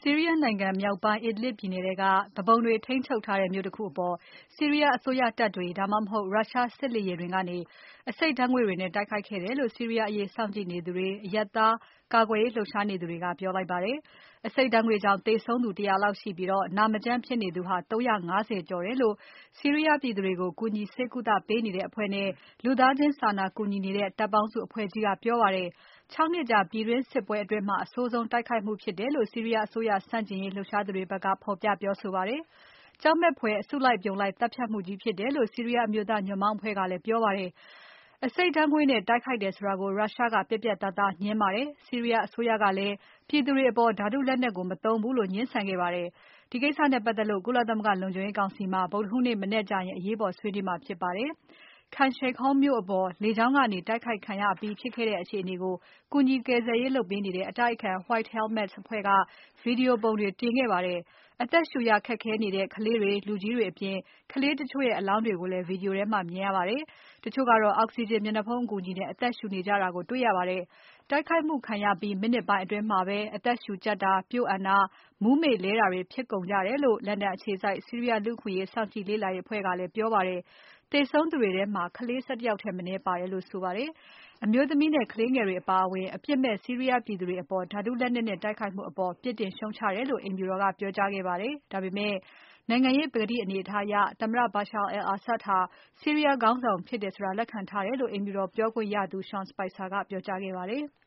ဆီးရီးယားနိုင်ငံမြောက်ပိုင်း Idlib ပြည်နယ်ထဲက သူပုန်တွေထိန်းချုပ်ထားတဲ့မြို့တခုအပေါ် ဆီးရီးယားအစိုးရတပ်တွေ ဒါမှမဟုတ် ရုရှားစစ်လေယာဉ်တွေကနေ အဆိပ်ဓါတ်ငွေ့တွေနဲ့ တိုက်ခိုက်ခဲ့တယ်လို့ ဆီးရီးယားအရေးစောင့်ကြည့်နေသူတွေ၊ အရပ်သားကာကွယ်ရေးလှုပ်ရှားနေသူတွေက ပြောလိုက်ပါတယ်။ အဆိပ်ဓါတ်ငွေ့ကြောင့်သေဆုံးသူ ၁၀၀ လောက်ရှိပြီး နာမကျန်းဖြစ်နေသူ ၃၅၀ ကျော်တယ်လို့ ဆီးရီးယားပြည်သူတွေကို ကူညီဆေးကုသပေးနေတဲ့အဖွဲ့နဲ့ လူသားချင်းစာနာကူညီနေတဲ့ တပ်ပေါင်းစုအဖွဲ့ကြီးက ပြောပါတယ်။ ၆ နှစ်ကြာ ပြည်တွင်းစစ်ပွဲအတွင်း အဆိုးဆုံးတိုက်ခိုက်မှုဖြစ်တယ်လို့ ဆီးရီးယားအစိုးရဆန့်ကျင်ရေးလှုပ်ရှားသူတွေဖက်က ဖော်ပြပြောဆိုပါတယ်။ ကြောက်မက်ဖွယ် အစုလိုက်အပြုံလိုက်သတ်ဖြတ်မှုကြီးဖြစ်တယ်လို့ ဆီးရီးယားအမျိုးသားညွန့်ပေါင်းအဖွဲ့ကလည်း ပြောပါတယ်။ အဆိပ်ဓါတ်ငွေ့နဲ့တိုက်ခိုက်တယ်ဆိုတာကို ရုရှားက ပြတ်ပြတ်သားသားငြင်းပါတယ်။ ဆီးရီးယားအစိုးရကလည်း ပြည်သူတွေအပေါ် ဓါတုလက်နက်ကို မသုံးဘူးလို့ ငြင်းဆန်ခဲ့ပါတယ်။ ဒီကိစ္စနဲ့ပတ်သက်လို့ ကုလသမဂ္ဂလုံခြုံရေးကောင်စီမှာ ဗုဒ္ဓဟူးနေ့မနက်ကျရင် အရေးပေါ်ဆွေးနွေးမှာဖြစ်ပါတယ်။ Khan Sheikhoun မြို့အပေါ် လေကြောင်းကနေ တိုက်ခိုက်ခံရအပြီးဖြစ်ခဲ့တဲ့အခြေအနေကို ကူညီကယ်ဆယ်ရေးလုပ်ပေးနေတဲ့ အတိုက်အခံ White Helmets အဖွဲ့က Video ပုံတွေတင်ခဲ့ပါတယ်။ အသက်ရှူရခက်ခဲနေတဲ့ ကလေးတွေ၊ လူကြီးတွေအပြင် ကလေးတချို့ရဲ့ အလောင်းတွေကိုလည်း Video ထဲမှာမြင်ရပါတယ်။ တချို့ကတော့ အောက်စီဂျင်မျက်နှာဖုံးအကူအညီနဲ့ အသက်ရှူနေကြတာကိုတွေ့ရပါတယ်။ တိုက်ခိုက်မှုခံရပြီး မိနစ်ပိုင်းအတွင်းမှာပဲ အသက်ရှူကြပ်တာ၊ ပျို့အန်တာ၊ မူးမေ့လဲတာတွေဖြစ်ကုန်ကြတယ်လို့ လန်ဒန်အခြေစိုက် ဆီးရီးယားလူ့အခွင့်အရေးစောင့်ကြည့်လေ့လာရေးအဖွဲ့ကလည်းပြောပါတယ်။ သေဆုံးသူတွေထဲမှာ ကလေး ၁၁ ယောက်ထက်မနည်းပါတယ်လို့ဆိုပါတယ်။ အမျိုးသမီးနဲ့ ကလေးငယ်တွေအပါအဝင် အပြစ်မဲ့ဆီးရီးယားပြည်သူတွေအပေါ် ဓါတုလက်နက်နဲ့တိုက်ခိုက်မှုအပေါ် ပြစ်တင်ရှုတ်ချတယ်လို့ အိမ်ဖြူတော်က ပြောကြားခဲ့ပါတယ်။ ဒါပေမဲ့ နိုင်ငံရေးပကတိအနေအထားအရ သမ္မတ Bashar al-Assad ဟာ ဆီးရီးယားခေါင်းဆောင်ဖြစ်တယ်ဆိုတာ လက်ခံထားတယ်လို့ အိမ်ဖြူတော်ပြောခွင့်ရသူ Sean Spicer ကပြောကြားခဲ့ပါတယ်။